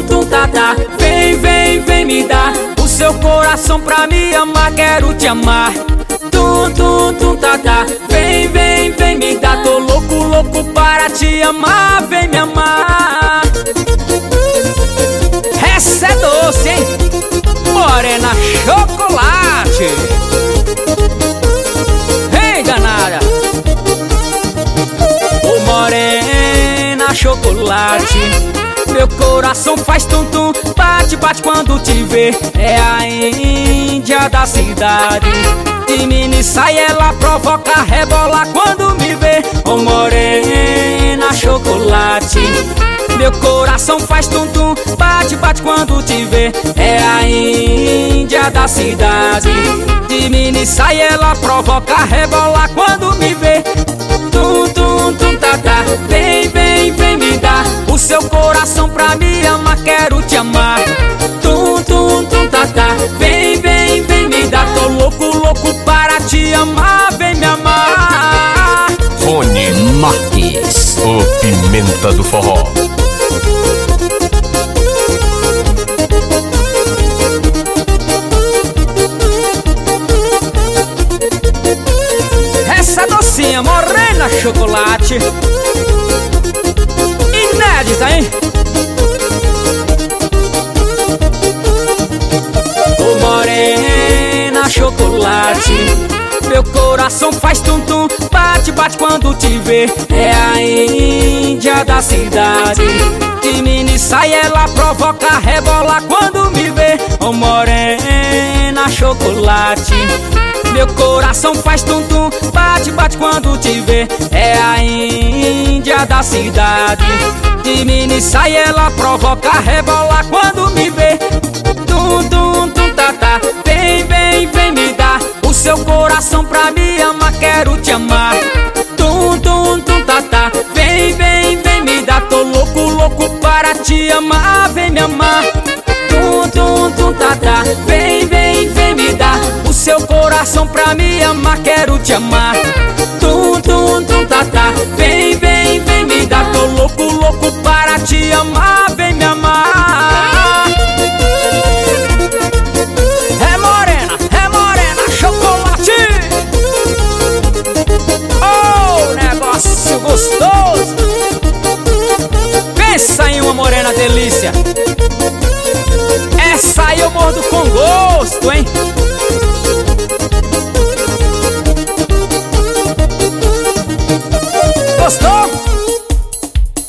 tum, tá, tá. Vem, vem, vem me dar o seu coração pra me amar, quero te amar. Tum, tum, tum, tá, tá. Vem, vem, vem me dar, tô louco, louco para te amar, vem me amar. Essa é doce, hein? Morena chocolate. Ei, danada. Ô morena chocolate, meu coração faz tum-tum, bate, bate quando te vê. É a Índia da cidade, de mini saia ela provoca, rebola quando me vê. Ô morena chocolate, meu coração faz tum-tum, bate, bate quando te vê. É a Índia da cidade, de mini saia ela provoca, rebola quando me vê. Tum, tum, tum, tá, tá. Vem, vem, vem me dar o seu coração pra me amar, quero te amar. Tum, tum, tum, tá, tá. Vem, vem, vem me dar, tô louco, louco para te amar, vem me amar. Rony Marques, o Pimenta do Forró. Essa docinha, morena chocolate, inédita, hein? Ô morena chocolate, meu coração faz tum-tum, bate, bate quando te vê. É a Índia da cidade, de mini saia ela provoca, rebola quando me vê. Ô morena chocolate, meu coração faz tum-tum, bate, bate quando te vê. É a Índia da cidade, de mini saia ela provoca, rebola quando me vê. Tum, tum, tum, tá, tá. Vem, vem, vem me dar o seu coração pra me amar, quero te amar. Tum, tum, tum, tá, tá. Vem, vem, vem me dar, tô louco, louco para te amar, vem me amar. Tum, tum, tum, tá, tá. Vem, vem, vem me dar o seu coração pra me amar, quero te amar. Tum, tum, tum, tá, tá. Vem, vem, vem me dar, tô louco, louco para te amar, vem me amar. É morena chocolate. Oh, negócio gostoso. Pensa em uma morena delícia. Essa aí eu mordo com gosto, hein?